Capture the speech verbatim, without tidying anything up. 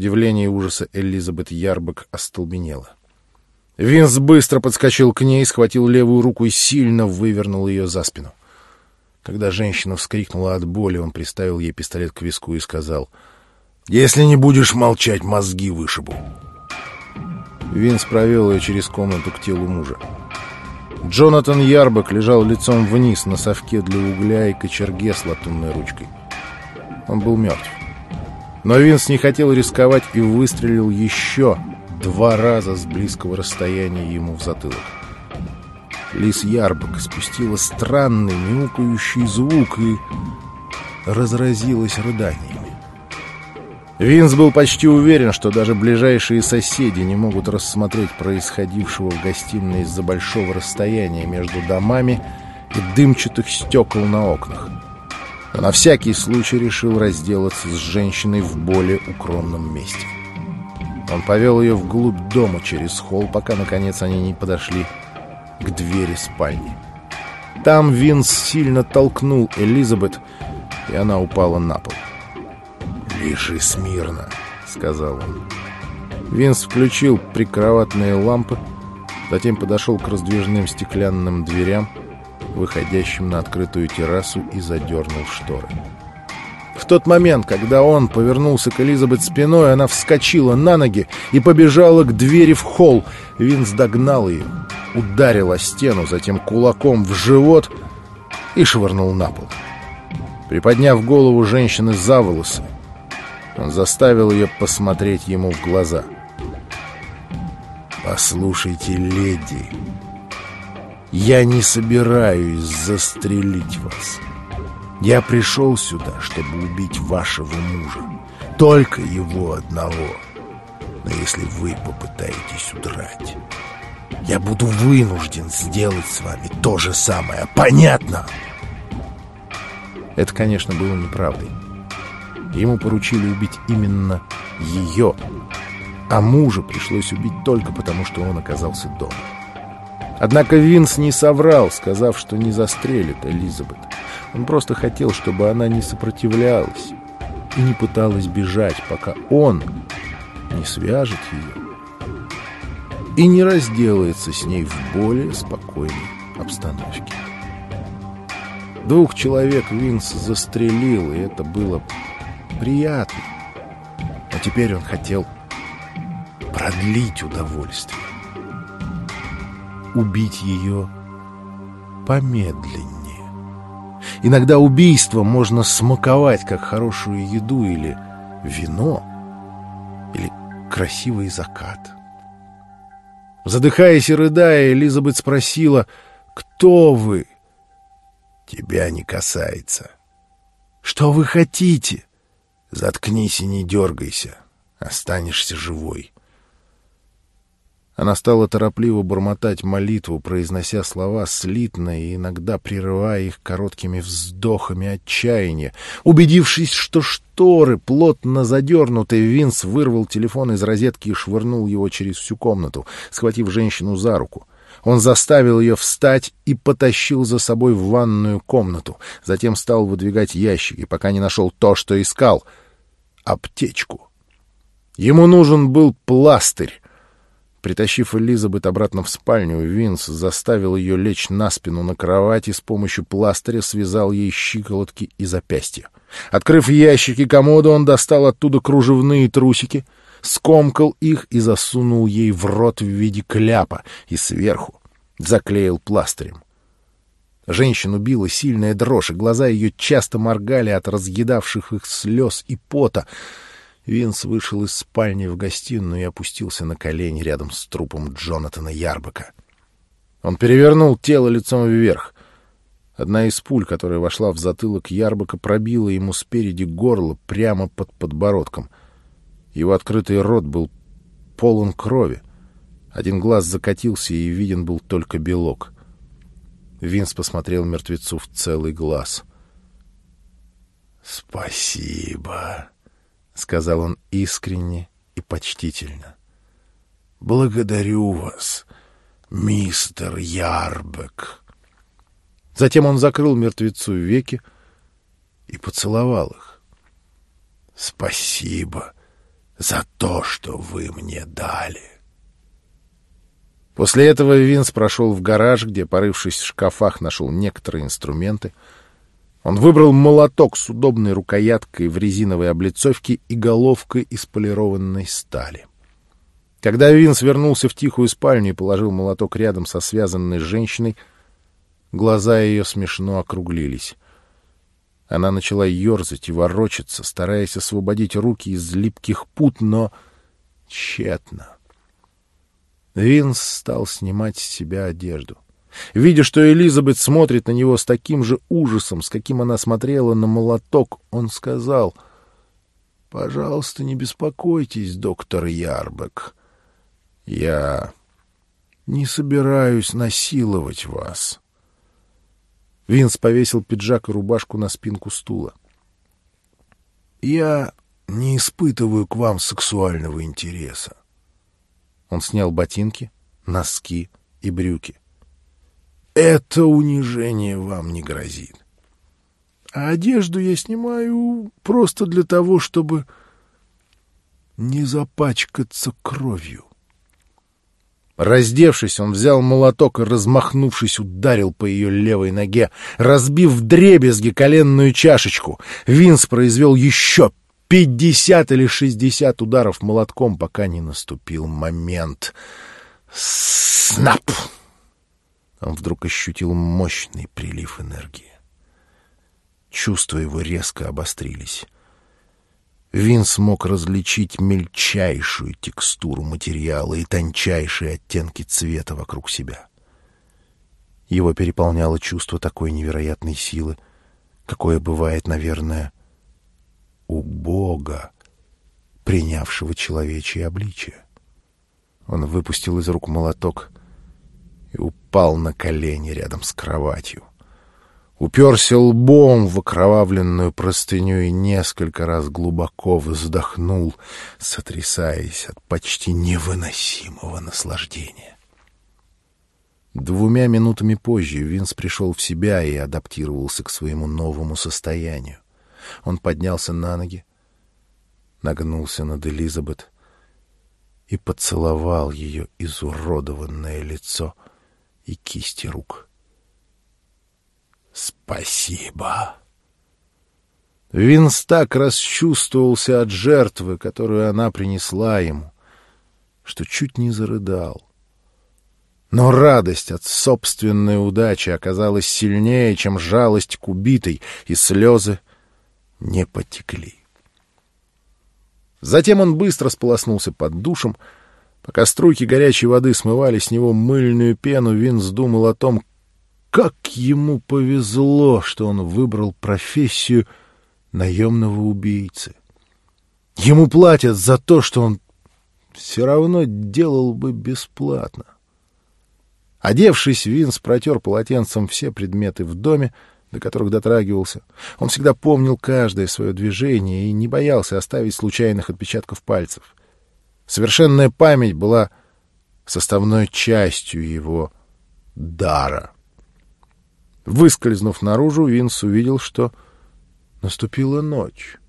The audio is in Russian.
удивления и ужаса Элизабет Ярбек остолбенела. Винс быстро подскочил к ней, схватил левую руку и сильно вывернул ее за спину. Когда женщина вскрикнула от боли, он приставил ей пистолет к виску и сказал: «Если не будешь молчать, мозги вышибу». Винс провел ее через комнату к телу мужа. Джонатан Ярбек лежал лицом вниз на совке для угля и кочерге с латунной ручкой. Он был мертв. Но Винс не хотел рисковать и выстрелил еще два раза с близкого расстояния ему в затылок. Лиз Ярбек испустила странный мяукающий звук и разразилась рыданиями. Винс был почти уверен, что даже ближайшие соседи не могут рассмотреть происходившего в гостиной из-за большого расстояния между домами и дымчатых стекол на окнах. Но на всякий случай решил разделаться с женщиной в более укромном месте. Он повел ее вглубь дома через холл, пока, наконец, они не подошли к двери спальни. Там Винс сильно толкнул Элизабет, и она упала на пол. «Лежи смирно», — сказал он. Винс включил прикроватные лампы, затем подошел к раздвижным стеклянным дверям, выходящим на открытую террасу, и задернул шторы. В тот момент, когда он повернулся к Элизабет спиной, она вскочила на ноги и побежала к двери в холл. Винс догнал ее, ударил о стену, затем кулаком в живот и швырнул на пол. Приподняв голову женщины за волосы, он заставил ее посмотреть ему в глаза. «Послушайте, леди, я не собираюсь застрелить вас. Я пришел сюда, чтобы убить вашего мужа. Только его одного. Но если вы попытаетесь удрать, я буду вынужден сделать с вами то же самое. Понятно?» Это, конечно, было неправдой. Ему поручили убить именно ее, а мужа пришлось убить только потому, что он оказался дома. Однако Винс не соврал, сказав, что не застрелит Элизабет. Он просто хотел, чтобы она не сопротивлялась и не пыталась бежать, пока он не свяжет ее и не разделается с ней в более спокойной обстановке. Двух человек Винс застрелил, и это было приятно. Но теперь он хотел продлить удовольствие. Убить ее помедленнее. Иногда убийство можно смаковать, как хорошую еду или вино, или красивый закат. Задыхаясь и рыдая, Элизабет спросила: «Кто вы?» «Тебя не касается». «Что вы хотите?» «Заткнись и не дергайся. Останешься живой». Она стала торопливо бормотать молитву, произнося слова слитно и иногда прерывая их короткими вздохами отчаяния. Убедившись, что шторы плотно задернуты, Винс вырвал телефон из розетки и швырнул его через всю комнату, схватив женщину за руку. Он заставил ее встать и потащил за собой в ванную комнату. Затем стал выдвигать ящики, пока не нашел то, что искал — аптечку. Ему нужен был пластырь. Притащив Элизабет обратно в спальню, Винс заставил ее лечь на спину на кровать и с помощью пластыря связал ей щиколотки и запястья. Открыв ящики комода, он достал оттуда кружевные трусики, скомкал их и засунул ей в рот в виде кляпа и сверху заклеил пластырем. Женщину била сильная дрожь, и глаза ее часто моргали от разъедавших их слез и пота. Винс вышел из спальни в гостиную и опустился на колени рядом с трупом Джонатана Ярбека. Он перевернул тело лицом вверх. Одна из пуль, которая вошла в затылок Ярбека, пробила ему спереди горло прямо под подбородком. Его открытый рот был полон крови. Один глаз закатился, и виден был только белок. Винс посмотрел мертвецу в целый глаз. «Спасибо», — сказал он искренне и почтительно. «Благодарю вас, мистер Ярбек». Затем он закрыл мертвецу веки и поцеловал их. «Спасибо, за то, что вы мне дали. После этого Винс прошел в гараж, где, порывшись в шкафах, нашел некоторые инструменты. Он выбрал молоток с удобной рукояткой в резиновой облицовке и головкой из полированной стали. Когда Винс вернулся в тихую спальню и положил молоток рядом со связанной женщиной, глаза ее смешно округлились. Она начала ерзать и ворочаться, стараясь освободить руки из липких пут, но тщетно. Винс стал снимать с себя одежду. Видя, что Элизабет смотрит на него с таким же ужасом, с каким она смотрела на молоток, он сказал: «Пожалуйста, не беспокойтесь, доктор Ярбек. Я не собираюсь насиловать вас». Винс повесил пиджак и рубашку на спинку стула. «Я не испытываю к вам сексуального интереса». Он снял ботинки, носки и брюки. «Это унижение вам не грозит. А одежду я снимаю просто для того, чтобы не запачкаться кровью». Раздевшись, он взял молоток и, размахнувшись, ударил по ее левой ноге, разбив вдребезги коленную чашечку. Винс произвел еще пятьдесят или шестьдесят ударов молотком, пока не наступил момент. Снап! Он вдруг ощутил мощный прилив энергии. Чувства его резко обострились. Винс мог различить мельчайшую текстуру материала и тончайшие оттенки цвета вокруг себя. Его переполняло чувство такой невероятной силы, какое бывает, наверное, у Бога, принявшего человечье обличие. Он выпустил из рук молоток и упал на колени рядом с кроватью. Уперся лбом в окровавленную простыню и несколько раз глубоко вздохнул, сотрясаясь от почти невыносимого наслаждения. Двумя минутами позже Винс пришел в себя и адаптировался к своему новому состоянию. Он поднялся на ноги, нагнулся над Элизабет и поцеловал ее изуродованное лицо и кисти рук. «Спасибо!» Винс так расчувствовался от жертвы, которую она принесла ему, что чуть не зарыдал. Но радость от собственной удачи оказалась сильнее, чем жалость к убитой, и слезы не потекли. Затем он быстро сполоснулся под душем. Пока струйки горячей воды смывали с него мыльную пену, Винс думал о том, как ему повезло, что он выбрал профессию наемного убийцы. Ему платят за то, что он все равно делал бы бесплатно. Одевшись, Винс протер полотенцем все предметы в доме, до которых дотрагивался. Он всегда помнил каждое свое движение и не боялся оставить случайных отпечатков пальцев. Совершенная память была составной частью его дара. Выскользнув наружу, Винс увидел, что наступила ночь.